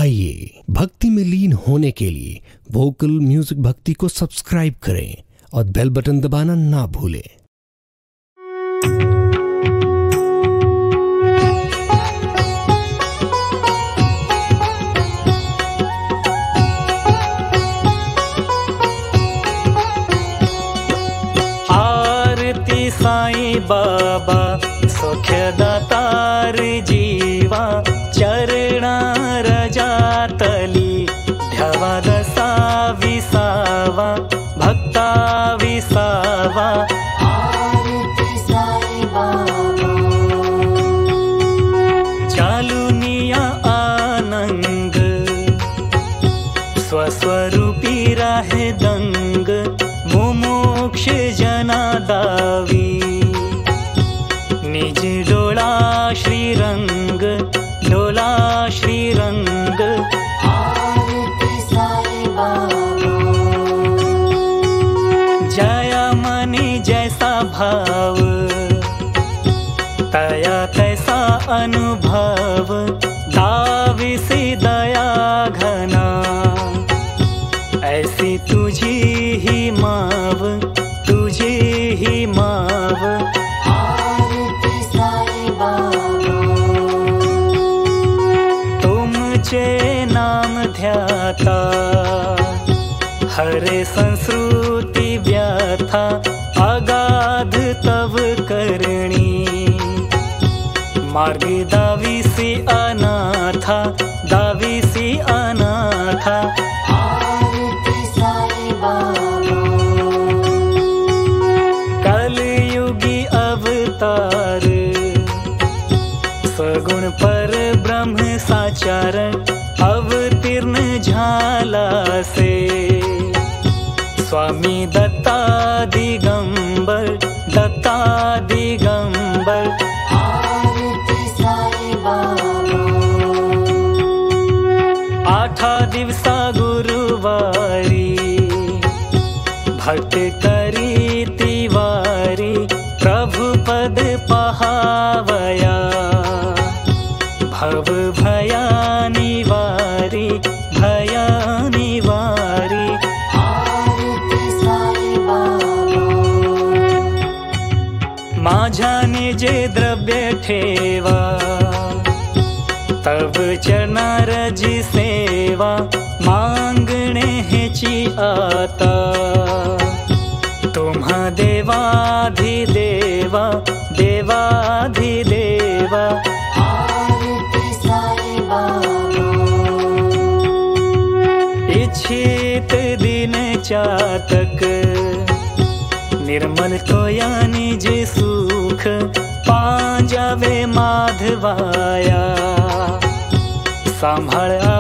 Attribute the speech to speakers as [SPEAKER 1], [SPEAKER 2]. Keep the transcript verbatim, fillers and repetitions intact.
[SPEAKER 1] आइए भक्ति में लीन होने के लिए वोकल म्यूजिक भक्ति को सब्सक्राइब करें और बेल बटन दबाना ना भूलें।
[SPEAKER 2] आरती साईं बाबा सौख्यदातार जीवा चरणा रजातली ध्यावा दसा विसावा भक्ता विसावा
[SPEAKER 3] आरती साईं बाबा
[SPEAKER 2] चालुनिया आनंद स्वस्वरूपी राहे दंग मुमुक्ष जना दावी निज डोला श्रीरंग डोला श्रीरंग
[SPEAKER 3] आरती साईं बाबा
[SPEAKER 2] जया मनी जैसा भाव तया तैसा अनुभव दावी से दया घना ऐसी तुझी ही माव तुझी ही माव
[SPEAKER 3] आरती साईं बाबा
[SPEAKER 2] तुमचे नाम ध्याता हरे संस्कृति व्याथा अगाध तव करणी मार्ग दावी सी अनाथा दावी सी अनाथा
[SPEAKER 3] आरती साईं बाबा
[SPEAKER 2] कलयुगी अवतार सगुण पर ब्रह्म साचारण अवतीर्ण झाला से स्वामी दत्ता दिगंबर दत्ता दिगंबर
[SPEAKER 3] आरती साईं बाबा
[SPEAKER 2] आठा दिवसा गुरुवारी भक्त करी तिवारी प्रभु पद पहावया भव भया निवारी भया निवारी
[SPEAKER 3] आरती साईं बाबा
[SPEAKER 2] माझा निजे द्रव्य ठेवा तब चरणा रजी सेवा मांगणे हेची आता तुम्हा देवाधिदेवा देवाधिदेवा
[SPEAKER 3] आरती साईं बाबा
[SPEAKER 2] इच्छित दिन चातक निर्मल कोया निज सुख पांजावे माधवाया सांभाळ